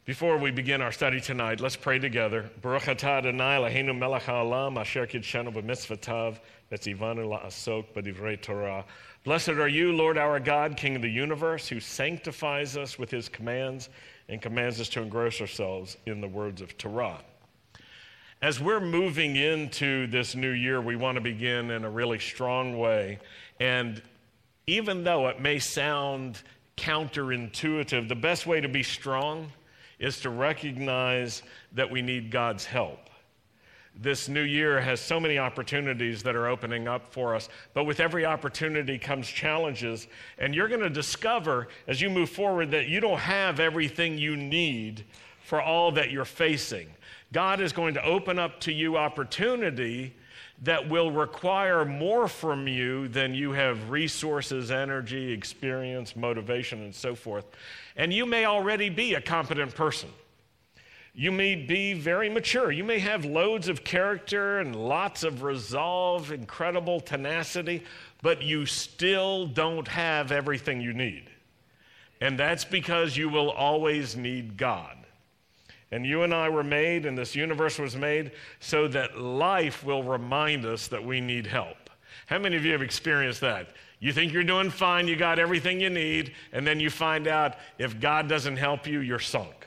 Before we begin our study tonight, let's pray together. Baruch atah Adonai Eloheinu melech haolam asher kidshanu b'mitzvotav v'tzivanu la'asok b'divrei Torah. Blessed are you, Lord our God, King of the universe, who sanctifies us with his commands and commands us to engross ourselves in the words of Torah. As we're moving into this new year, we want to begin in a really strong way. And even though it may sound counterintuitive, the best way to be strong is to recognize that we need God's help. This new year has so many opportunities that are opening up for us, but with every opportunity comes challenges, and you're going to discover as you move forward that you don't have everything you need for all that you're facing. God is going to open up to you opportunity that will require more from you than you have resources, energy, experience, motivation, and so forth. And you may already be a competent person. You may be very mature. You may have loads of character and lots of resolve, incredible tenacity, but you still don't have everything you need. And that's because you will always need God. And you and I were made, and this universe was made, so that life will remind us that we need help. How many of you have experienced that? You think you're doing fine, you got everything you need, and then you find out if God doesn't help you, you're sunk.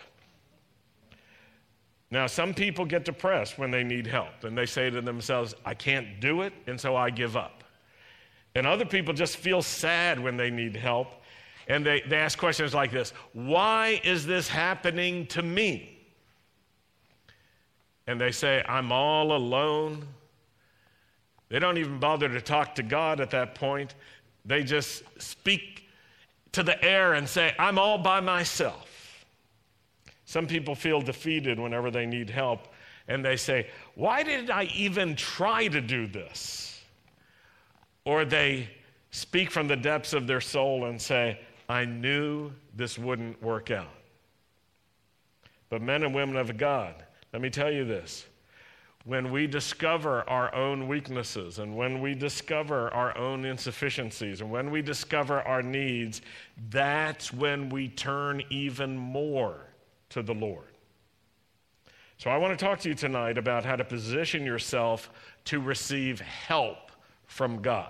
Now, some people get depressed when they need help, and they say to themselves, I can't do it, and so I give up. And other people just feel sad when they need help, and they ask questions like this: why is this happening to me? And they say, I'm all alone. They don't even bother to talk to God at that point. They just speak to the air and say, I'm all by myself. Some people feel defeated whenever they need help, and they say, why did I even try to do this? Or they speak from the depths of their soul and say, I knew this wouldn't work out. But men and women of God, let me tell you this. When we discover our own weaknesses, and when we discover our own insufficiencies, and when we discover our needs, that's when we turn even more to the Lord. So I want to talk to you tonight about how to position yourself to receive help from God.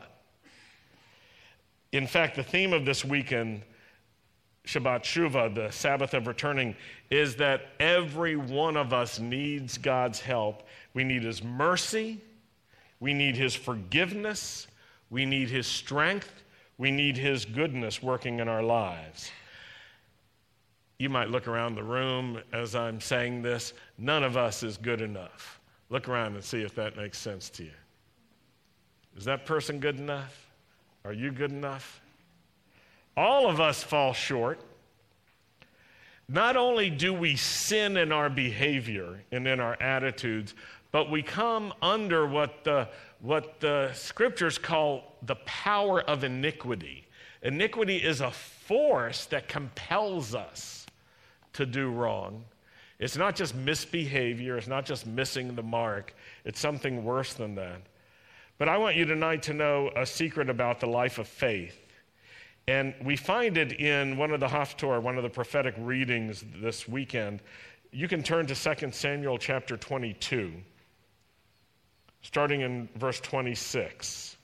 In fact, the theme of this weekend, Shabbat Shuvah, the Sabbath of returning, is that every one of us needs God's help. We need his mercy, we need his forgiveness, we need his strength, we need his goodness working in our lives. You might look around the room as I'm saying this. None of us is good enough. Look around and see if that makes sense to you. Is that person good enough? Are you good enough? All of us fall short. Not only do we sin in our behavior and in our attitudes, but we come under what the scriptures call the power of iniquity. Iniquity is a force that compels us to do wrong. It's not just misbehavior, it's not just missing the mark, it's something worse than that. But I want you tonight to know a secret about the life of faith. And we find it in one of the Haftorah, one of the prophetic readings this weekend. You can turn to 2 Samuel chapter 22, starting in verse 26.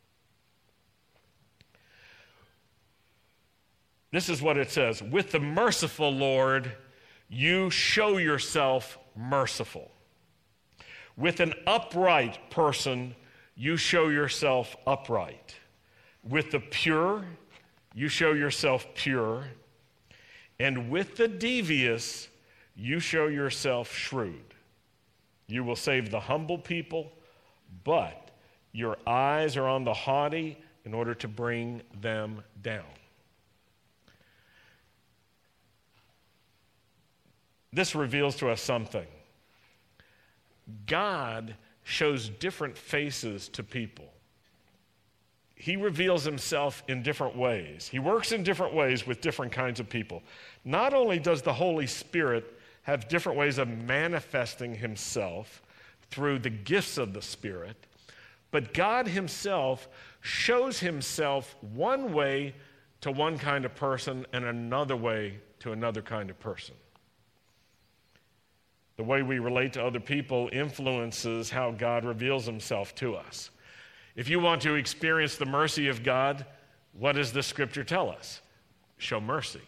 This is what it says: with the merciful Lord, you show yourself merciful. With an upright person, you show yourself upright. With the pure, you show yourself pure, and with the devious, you show yourself shrewd. You will save the humble people, but your eyes are on the haughty in order to bring them down. This reveals to us something. God shows different faces to people. He reveals himself in different ways. He works in different ways with different kinds of people. Not only does the Holy Spirit have different ways of manifesting himself through the gifts of the Spirit, but God himself shows himself one way to one kind of person and another way to another kind of person. The way we relate to other people influences how God reveals himself to us. If you want to experience the mercy of God, what does the scripture tell us? Show mercy.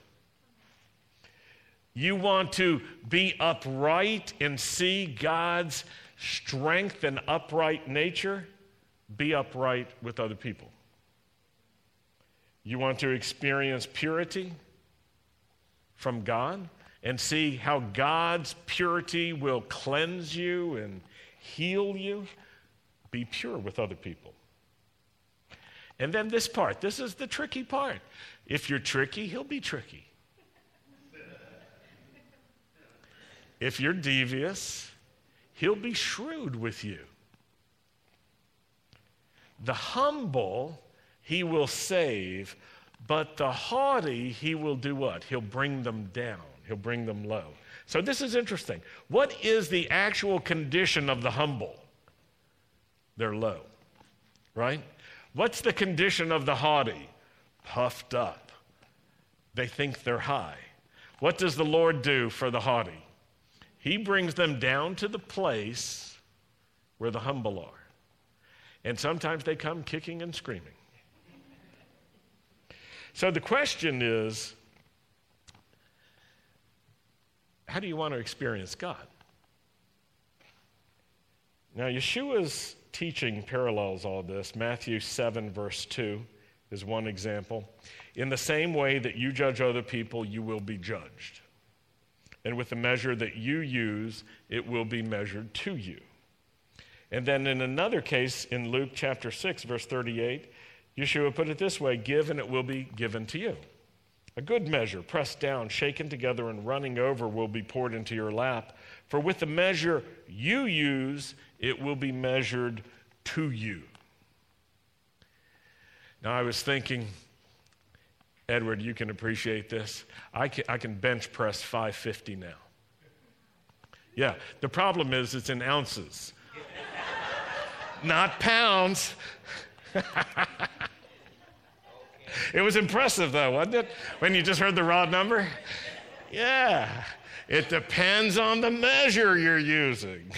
You want to be upright and see God's strength and upright nature? Be upright with other people. You want to experience purity from God and see how God's purity will cleanse you and heal you? Be pure with other people. And then this part, this is the tricky part. If you're tricky, he'll be tricky. If you're devious, he'll be shrewd with you. The humble he will save, but the haughty he will do what? He'll bring them down. He'll bring them low. So this is interesting. What is the actual condition of the humble? They're low, right? What's the condition of the haughty? Puffed up. They think they're high. What does the Lord do for the haughty? He brings them down to the place where the humble are. And sometimes they come kicking and screaming. So the question is, how do you want to experience God? Now, Yeshua's teaching parallels all this. Matthew 7, verse 2 is one example. In the same way that you judge other people, you will be judged. And with the measure that you use, it will be measured to you. And then in another case, in Luke chapter 6, verse 38, Yeshua put it this way: give and it will be given to you. A good measure, pressed down, shaken together, and running over will be poured into your lap. For with the measure you use, it will be measured to you. Now I was thinking, Edward, you can appreciate this. I can bench press 550 now. Yeah, the problem is it's in ounces, not pounds. It was impressive, though, wasn't it? When you just heard the raw number? Yeah, it depends on the measure you're using.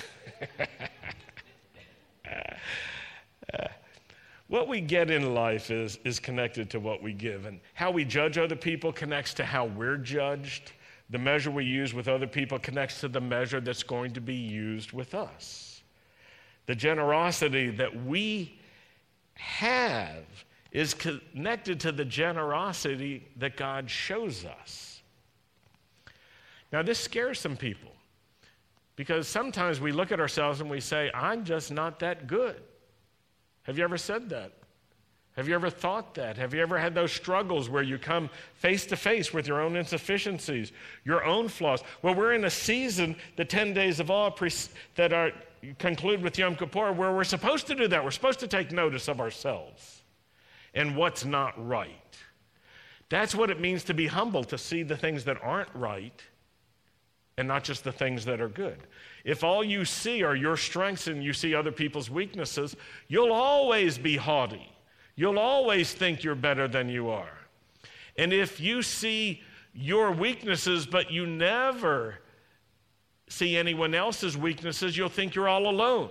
What we get in life is connected to what we give. And how we judge other people connects to how we're judged. The measure we use with other people connects to the measure that's going to be used with us. The generosity that we have is connected to the generosity that God shows us. Now, this scares some people because sometimes we look at ourselves and we say, I'm just not that good. Have you ever said that? Have you ever thought that? Have you ever had those struggles where you come face to face with your own insufficiencies, your own flaws? Well, we're in a season, the 10 days of awe that conclude with Yom Kippur, where we're supposed to do that. We're supposed to take notice of ourselves and what's not right. That's what it means to be humble, to see the things that aren't right and not just the things that are good. If all you see are your strengths and you see other people's weaknesses, you'll always be haughty. You'll always think you're better than you are. And if you see your weaknesses but you never see anyone else's weaknesses, you'll think you're all alone.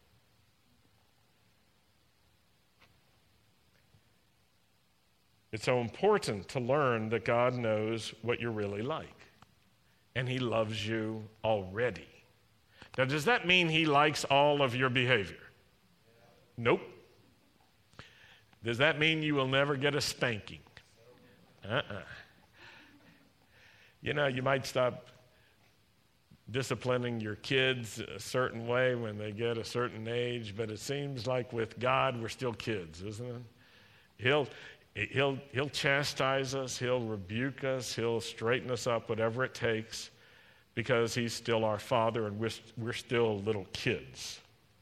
It's so important to learn that God knows what you're really like, and he loves you already. Now, does that mean he likes all of your behavior? Nope. Does that mean you will never get a spanking? You know, you might stop disciplining your kids a certain way when they get a certain age, but it seems like with God, we're still kids, isn't it? He'll chastise us, he'll rebuke us, he'll straighten us up, whatever it takes, because he's still our Father and we're still little kids.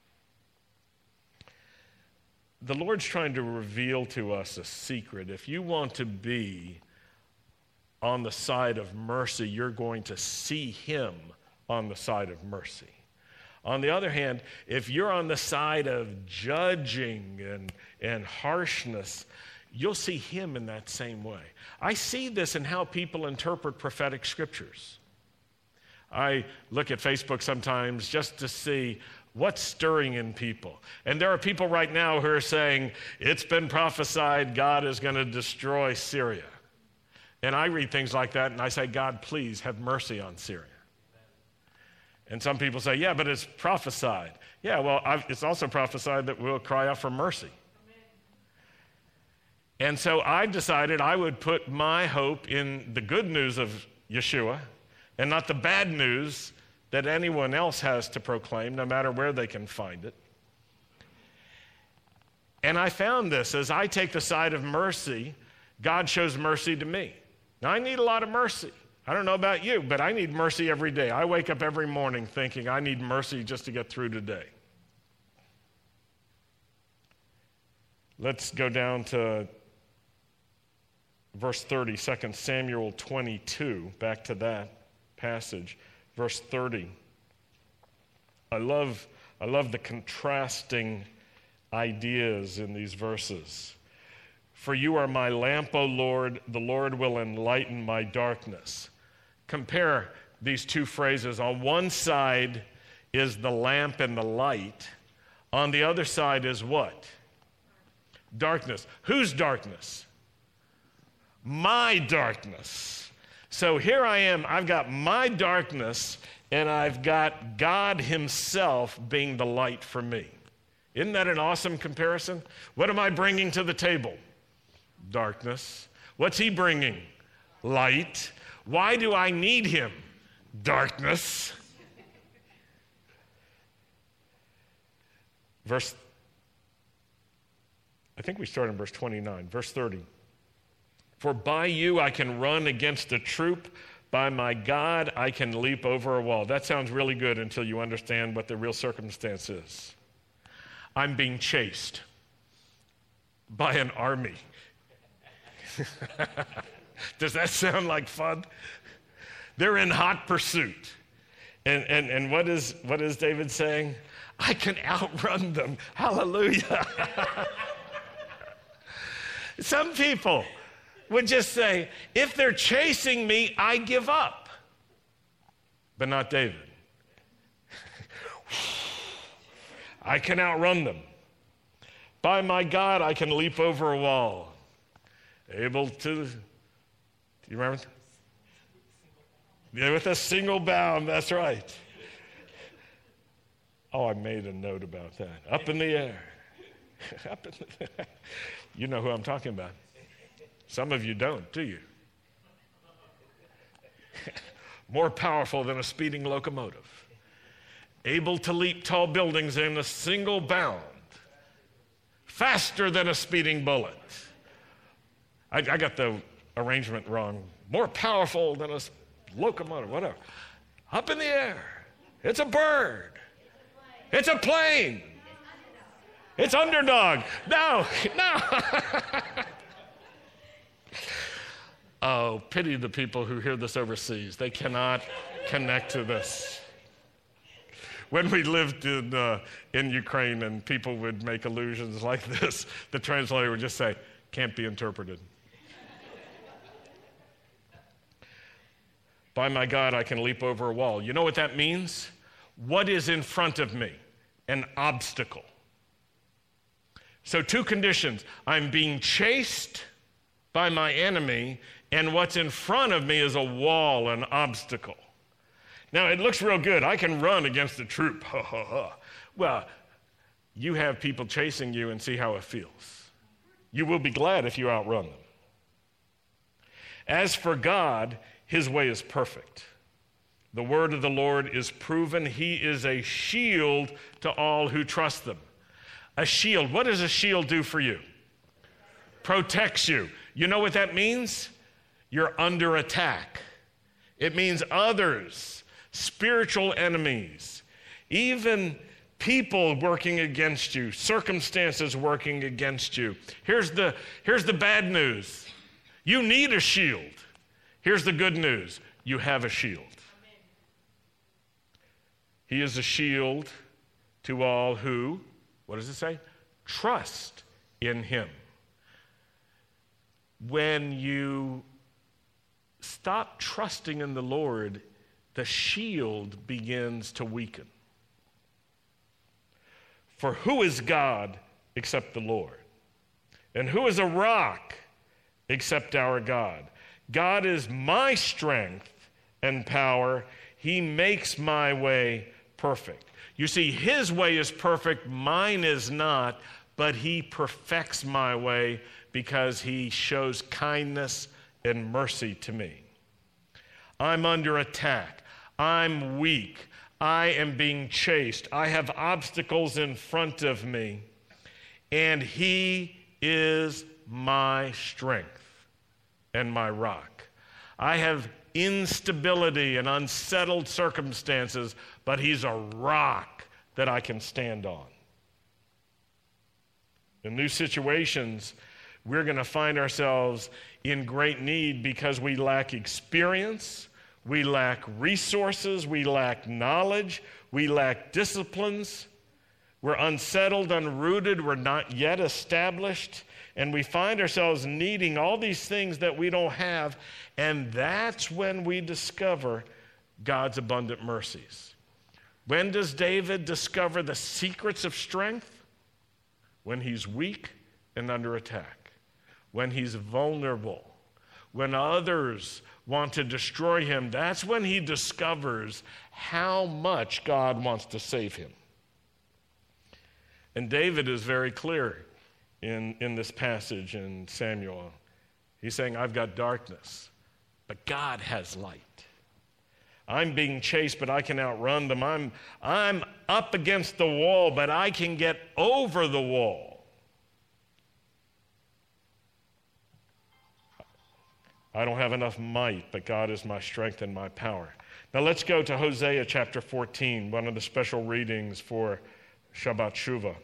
The Lord's trying to reveal to us a secret. If you want to be on the side of mercy, you're going to see him on the side of mercy. On the other hand, if you're on the side of judging and harshness, you'll see him in that same way. I see this in how people interpret prophetic scriptures. I look at Facebook sometimes just to see what's stirring in people. And there are people right now who are saying, it's been prophesied God is going to destroy Syria. And I read things like that and I say, God, please have mercy on Syria. And some people say, yeah, but it's prophesied. Yeah, well, it's also prophesied that we'll cry out for mercy. And so I decided I would put my hope in the good news of Yeshua and not the bad news that anyone else has to proclaim, no matter where they can find it. And I found this, as I take the side of mercy, God shows mercy to me. Now, I need a lot of mercy. I don't know about you, but I need mercy every day. I wake up every morning thinking I need mercy just to get through today. Let's go down to verse 30, 2 Samuel 22, back to that passage. Verse 30. I love the contrasting ideas in these verses. For you are my lamp, O Lord. The Lord will enlighten my darkness. Compare these two phrases. On one side is the lamp and the light. On the other side is what? Darkness. Whose darkness? My darkness. So here I am, I've got my darkness, and I've got God himself being the light for me. Isn't that an awesome comparison? What am I bringing to the table? Darkness. What's he bringing? Light. Why do I need him? Darkness. I think we start in verse 29, verse 30. For by you I can run against a troop. By my God, I can leap over a wall. That sounds really good until you understand what the real circumstance is. I'm being chased by an army. Does that sound like fun? They're in hot pursuit. And what is David saying? I can outrun them. Hallelujah. Some people would just say, if they're chasing me, I give up. But not David. I can outrun them. By my God, I can leap over a wall. Able to, do you remember? Yeah, with a single bound, that's right. Oh, I made a note about that. Up in the air. Up in the air. You know who I'm talking about. Some of you don't, do you? More powerful than a speeding locomotive. Able to leap tall buildings in a single bound. Faster than a speeding bullet. I got the arrangement wrong. More powerful than a locomotive, whatever. Up in the air. It's a bird. It's a plane. It's underdog. No. Oh, pity the people who hear this overseas. They cannot connect to this. When we lived in Ukraine and people would make allusions like this, the translator would just say, can't be interpreted. By my God, I can leap over a wall. You know what that means? What is in front of me? An obstacle. So two conditions. I'm being chased by my enemy, and what's in front of me is a wall, an obstacle. Now, it looks real good. I can run against a troop. Ha, ha, ha. Well, you have people chasing you and see how it feels. You will be glad if you outrun them. As for God, his way is perfect. The word of the Lord is proven. He is a shield to all who trust them. A shield. What does a shield do for you? Protects you. You know what that means? You're under attack. It means others, spiritual enemies, even people working against you, circumstances working against you. Here's the bad news. You need a shield. Here's the good news. You have a shield. Amen. He is a shield to all who, what does it say? Trust in him. When you stop trusting in the Lord, the shield begins to weaken. For who is God except the Lord? And who is a rock except our God? God is my strength and power. He makes my way perfect. You see, his way is perfect, mine is not, but he perfects my way because he shows kindness and mercy to me. I'm under attack. I'm weak. I am being chased. I have obstacles in front of me. And he is my strength and my rock. I have instability and unsettled circumstances, but he's a rock that I can stand on. In new situations, we're going to find ourselves in great need because we lack experience, we lack resources, we lack knowledge, we lack disciplines. We're unsettled, unrooted, we're not yet established, and we find ourselves needing all these things that we don't have, and that's when we discover God's abundant mercies. When does David discover the secrets of strength? When he's weak and under attack, when he's vulnerable, when others want to destroy him. That's when he discovers how much God wants to save him. And David is very clear in this passage in Samuel. He's saying, I've got darkness, but God has light. I'm being chased, but I can outrun them. I'm up against the wall, but I can get over the wall. I don't have enough might, but God is my strength and my power. Now let's go to Hosea chapter 14, one of the special readings for Shabbat Shuvah.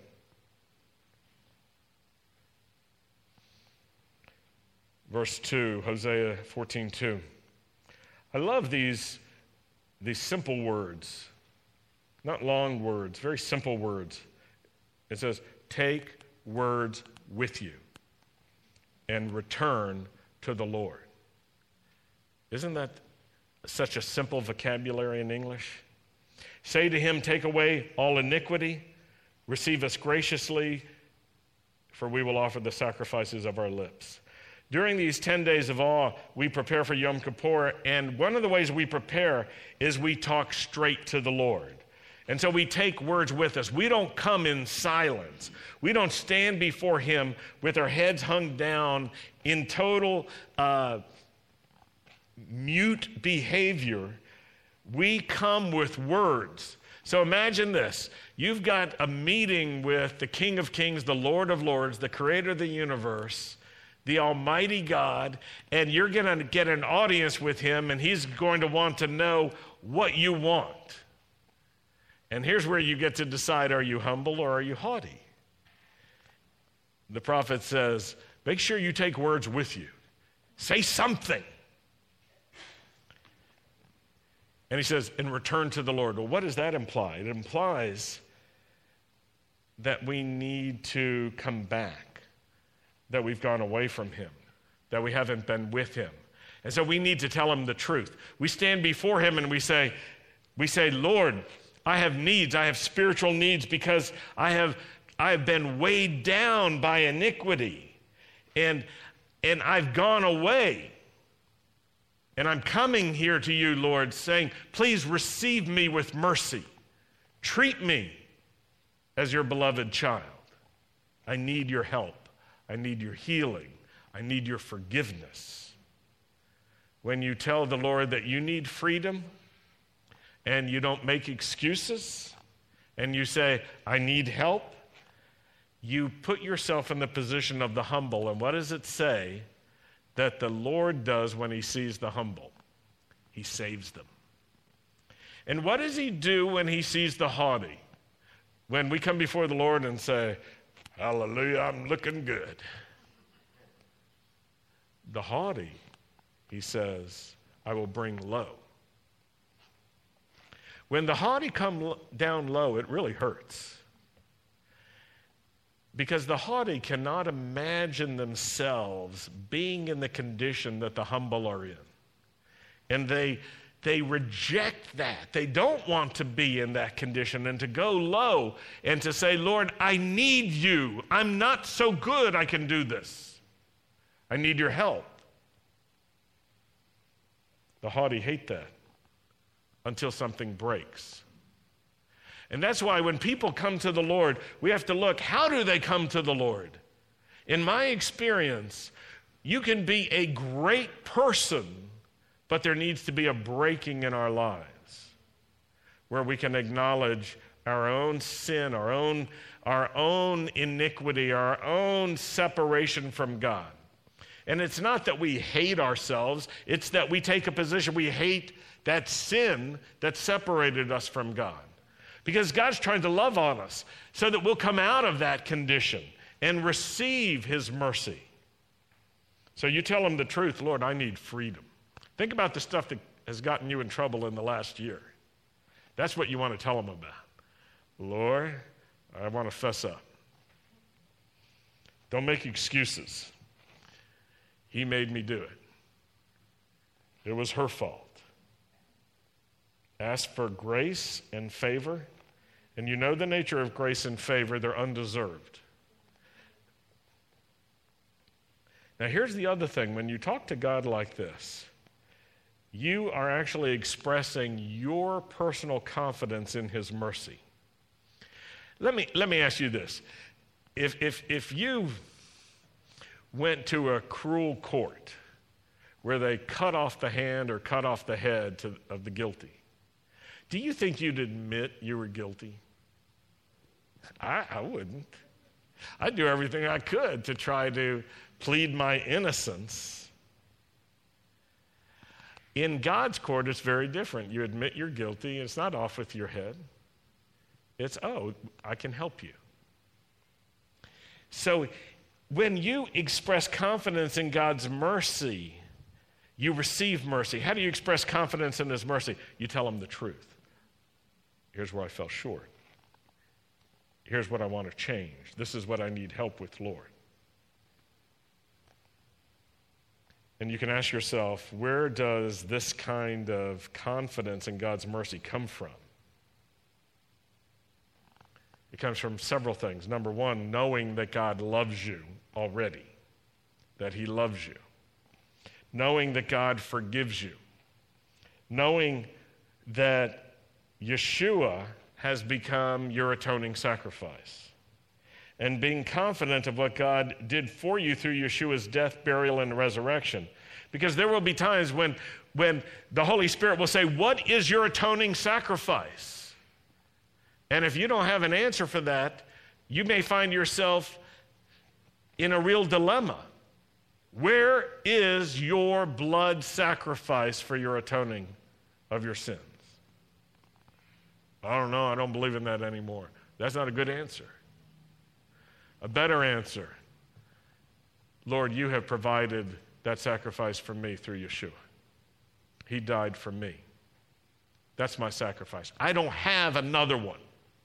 Verse 2, Hosea 14:2. I love these simple words, not long words, very simple words. It says, take words with you and return to the Lord. Isn't that such a simple vocabulary in English? Say to him, take away all iniquity, receive us graciously, for we will offer the sacrifices of our lips. During these 10 days of awe, we prepare for Yom Kippur, and one of the ways we prepare is we talk straight to the Lord. And so we take words with us. We don't come in silence. We don't stand before him with our heads hung down in total mute behavior. We come with words. So imagine this. You've got a meeting with the King of Kings, the Lord of Lords, the creator of the universe, the Almighty God, and you're going to get an audience with him, and he's going to want to know what you want. And here's where you get to decide, are you humble or are you haughty? The prophet says, make sure you take words with you. Say something. And he says, and return to the Lord. Well, what does that imply? It implies that we need to come back, that we've gone away from him, that we haven't been with him. And so we need to tell him the truth. We stand before him and we say, Lord, I have needs. I have spiritual needs because I have been weighed down by iniquity. And I've gone away. And I'm coming here to you, Lord, saying, please receive me with mercy. Treat me as your beloved child. I need your help. I need your healing. I need your forgiveness. When you tell the Lord that you need freedom and you don't make excuses and you say, I need help, you put yourself in the position of the humble. And what does it say that the Lord does when he sees the humble? He saves them. And what does he do when he sees the haughty? When we come before the Lord and say, hallelujah, I'm looking good. The haughty, he says, I will bring low. When the haughty come down low, it really hurts. Because the haughty cannot imagine themselves being in the condition that the humble are in. And they they reject that. They don't want to be in that condition and to go low and to say, Lord, I need you. I'm not so good I can do this. I need your help. The haughty hate that until something breaks. And that's why when people come to the Lord, we have to look, how do they come to the Lord? In my experience, you can be a great person, but there needs to be a breaking in our lives where we can acknowledge our own sin, our own iniquity, our own separation from God. And it's not that we hate ourselves, it's that we take a position. We hate that sin that separated us from God. Because God's trying to love on us so that we'll come out of that condition and receive his mercy. So you tell him the truth, Lord, I need freedom. Think about the stuff that has gotten you in trouble in the last year. That's what you want to tell him about. Lord, I want to fess up. Don't make excuses. He made me do it. It was her fault. Ask for grace and favor, and you know the nature of grace and favor, they're undeserved. Now here's the other thing, when you talk to God like this, you are actually expressing your personal confidence in his mercy. Let me ask you this. If you went to a cruel court where they cut off the hand or cut off the head of the guilty, do you think you'd admit you were guilty? I wouldn't. I'd do everything I could to try to plead my innocence. In God's court, it's very different. You admit you're guilty, it's not off with your head. It's, oh, I can help you. So when you express confidence in God's mercy, you receive mercy. How do you express confidence in his mercy? You tell him the truth. Here's where I fell short. Here's what I want to change. This is what I need help with, Lord. And you can ask yourself, where does this kind of confidence in God's mercy come from? It comes from several things. Number one, knowing that God loves you already, that he loves you. Knowing that God forgives you. Knowing that Yeshua has become your atoning sacrifice. And being confident of what God did for you through Yeshua's death, burial, and resurrection. Because there will be times when the Holy Spirit will say, what is your atoning sacrifice? And if you don't have an answer for that, you may find yourself in a real dilemma. Where is your blood sacrifice for your atoning of your sins? I don't know. I don't believe in that anymore. That's not a good answer. A better answer, Lord, you have provided that sacrifice for me through Yeshua. He died for me. That's my sacrifice. I don't have another one.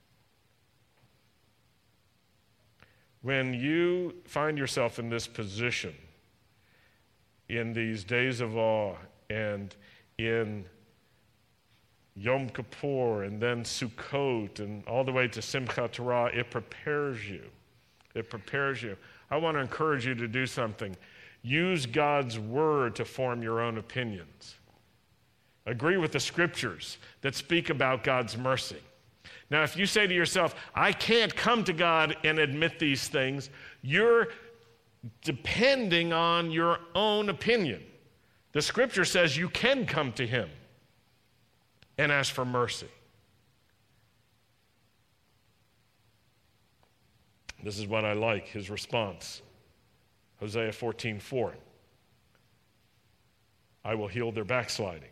When you find yourself in this position, in these days of awe, and in Yom Kippur, and then Sukkot, and all the way to Simchat Torah, it prepares you. It prepares you. I want to encourage you to do something. Use God's word to form your own opinions. Agree with the scriptures that speak about God's mercy. Now, if you say to yourself, I can't come to God and admit these things, you're depending on your own opinion. The scripture says you can come to him and ask for mercy. This is what I like, his response. Hosea 14:4. I will heal their backsliding.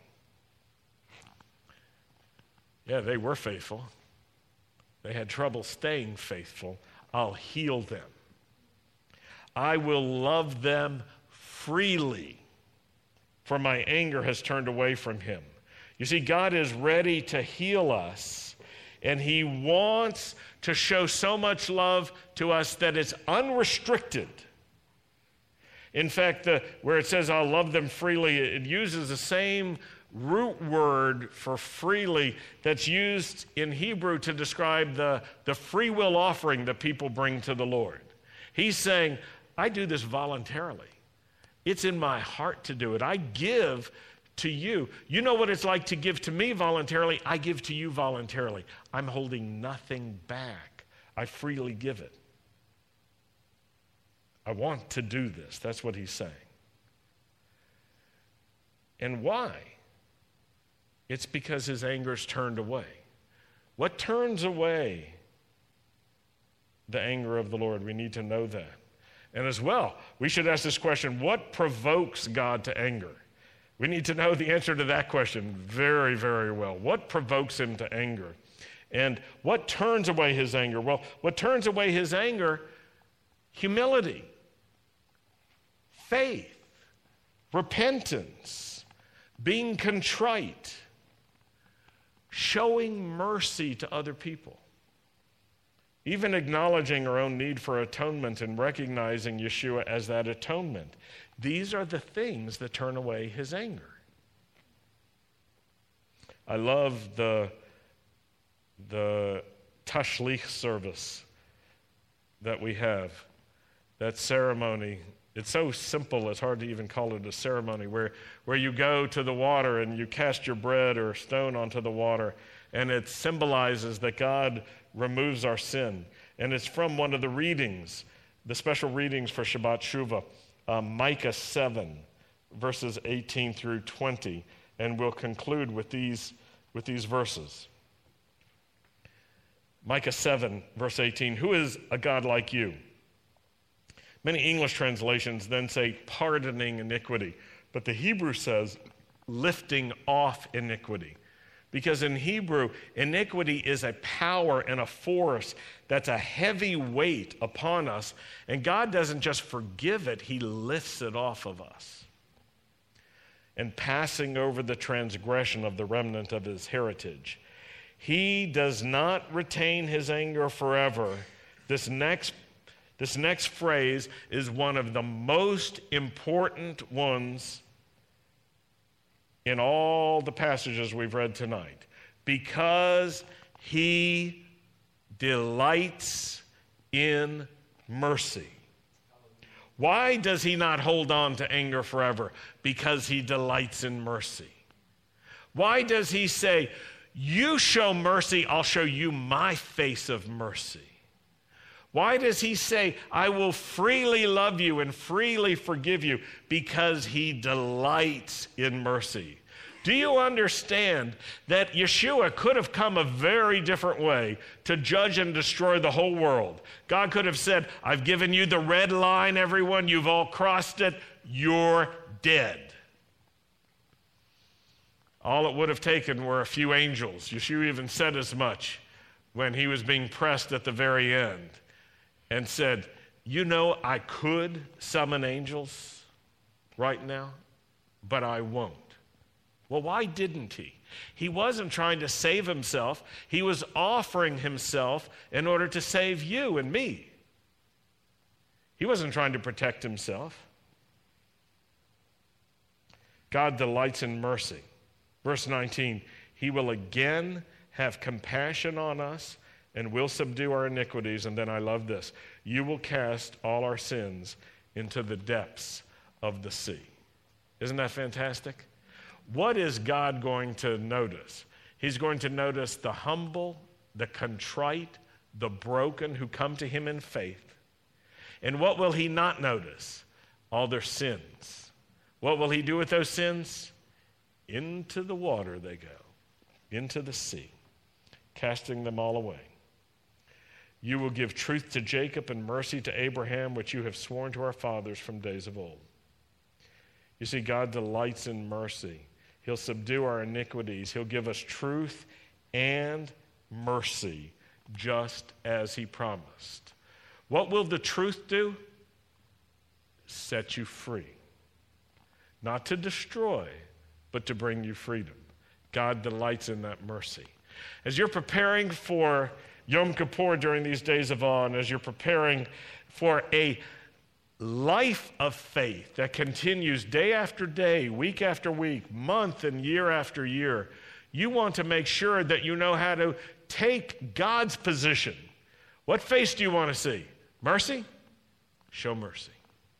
Yeah, they were faithful. They had trouble staying faithful. I'll heal them. I will love them freely, for my anger has turned away from him. You see, God is ready to heal us, and he wants to show so much love to us that it's unrestricted. In fact, where it says, I'll love them freely, it uses the same root word for freely that's used in Hebrew to describe the free will offering that people bring to the Lord. He's saying, I do this voluntarily. It's in my heart to do it. I give to you. You know what it's like to give to me voluntarily. I give to you voluntarily. I'm holding nothing back. I freely give it. I want to do this. That's what he's saying. And why? It's because his anger's turned away. What turns away the anger of the Lord? We need to know that. And as well, we should ask this question, what provokes God to anger? We need to know the answer to that question very, very well. What provokes him to anger? And what turns away his anger? Well, what turns away his anger? Humility, faith, repentance, being contrite, showing mercy to other people, even acknowledging our own need for atonement and recognizing Yeshua as that atonement. These are the things that turn away his anger. I love the Tashlich service that we have, that ceremony. It's so simple, it's hard to even call it a ceremony, where you go to the water and you cast your bread or stone onto the water, and it symbolizes that God removes our sin. And it's from one of the readings, the special readings for Shabbat Shuvah, Micah 7, verses 18 through 20, and we'll conclude with these verses. Micah 7, verse 18, who is a God like you? Many English translations then say pardoning iniquity, but the Hebrew says lifting off iniquity. Because in Hebrew, iniquity is a power and a force that's a heavy weight upon us, and God doesn't just forgive it, he lifts it off of us. And passing over the transgression of the remnant of his heritage. He does not retain his anger forever. This next phrase is one of the most important ones in all the passages we've read tonight. Because he delights in mercy. Why does he not hold on to anger forever? Because he delights in mercy. Why does he say, you show mercy, I'll show you my face of mercy? Why does he say, I will freely love you and freely forgive you? Because he delights in mercy. Do you understand that Yeshua could have come a very different way to judge and destroy the whole world? God could have said, I've given you the red line, everyone. You've all crossed it. You're dead. All it would have taken were a few angels. Yeshua even said as much when he was being pressed at the very end and said, you know, I could summon angels right now, but I won't. Well, why didn't he? He wasn't trying to save himself. He was offering himself in order to save you and me. He wasn't trying to protect himself. God delights in mercy. Verse 19, he will again have compassion on us and will subdue our iniquities. And then I love this. You will cast all our sins into the depths of the sea. Isn't that fantastic? What is God going to notice? He's going to notice the humble, the contrite, the broken who come to him in faith. And what will he not notice? All their sins. What will he do with those sins? Into the water they go, into the sea, casting them all away. You will give truth to Jacob and mercy to Abraham, which you have sworn to our fathers from days of old. You see, God delights in mercy. He'll subdue our iniquities. He'll give us truth and mercy, just as he promised. What will the truth do? Set you free. Not to destroy, but to bring you freedom. God delights in that mercy. As you're preparing for Yom Kippur during these days of awe, and as you're preparing for a life of faith that continues day after day, week after week, month and year after year, you want to make sure that you know how to take God's position. What face do you want to see? Mercy? Show mercy.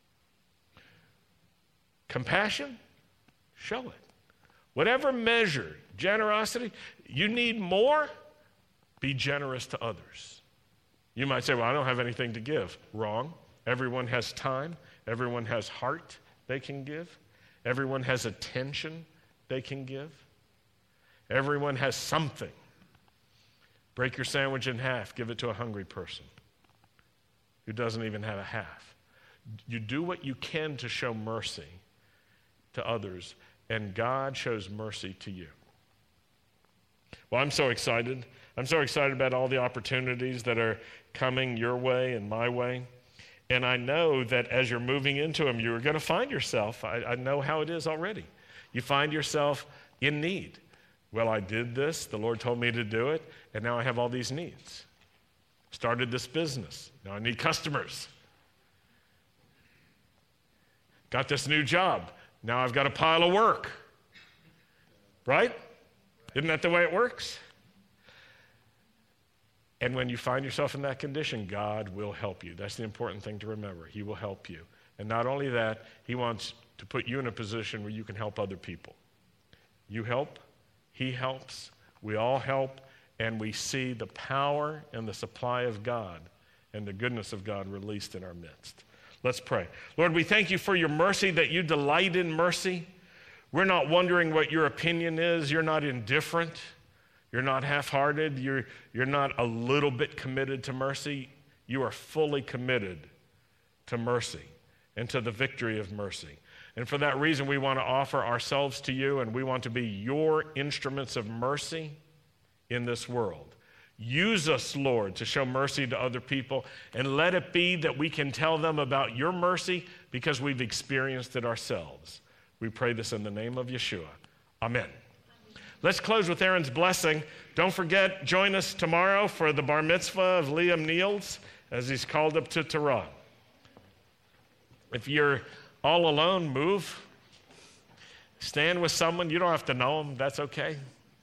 Compassion? Show it. Whatever measure, generosity, you need more, be generous to others. You might say, well, I don't have anything to give. Wrong. Everyone has time. Everyone has heart they can give. Everyone has attention they can give. Everyone has something. Break your sandwich in half. Give it to a hungry person who doesn't even have a half. You do what you can to show mercy to others, and God shows mercy to you. Well, I'm so excited. I'm so excited about all the opportunities that are coming your way and my way. And I know that as you're moving into them, you're going to find yourself, I know how it is already. You find yourself in need. Well, I did this, the Lord told me to do it, and now I have all these needs. Started this business, now I need customers. Got this new job, now I've got a pile of work. Right? Isn't that the way it works? And when you find yourself in that condition, God will help you. That's the important thing to remember. He will help you. And not only that, he wants to put you in a position where you can help other people. You help, he helps, we all help, and we see the power and the supply of God and the goodness of God released in our midst. Let's pray. Lord, we thank you for your mercy, that you delight in mercy. We're not wondering what your opinion is. You're not indifferent. You're not half-hearted. You're not a little bit committed to mercy. You are fully committed to mercy and to the victory of mercy. And for that reason, we want to offer ourselves to you, and we want to be your instruments of mercy in this world. Use us, Lord, to show mercy to other people, and let it be that we can tell them about your mercy because we've experienced it ourselves. We pray this in the name of Yeshua. Amen. Let's close with Aaron's blessing. Don't forget, join us tomorrow for the bar mitzvah of Liam Niels as he's called up to Torah. If you're all alone, move. Stand with someone. You don't have to know them. That's okay.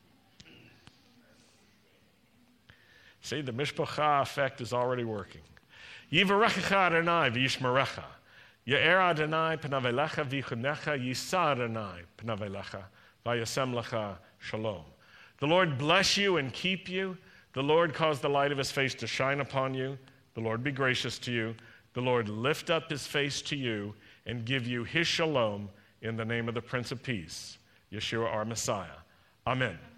See, the mishpacha effect is already working. Yivarechecha Adonai v'yishmerecha. Ye'er Adonai panav elecha v'yichunecha. Yisa Adonai panav elecha v'yasem lecha shalom. The Lord bless you and keep you. The Lord cause the light of his face to shine upon you. The Lord be gracious to you. The Lord lift up his face to you and give you his shalom in the name of the Prince of Peace, Yeshua our Messiah. Amen.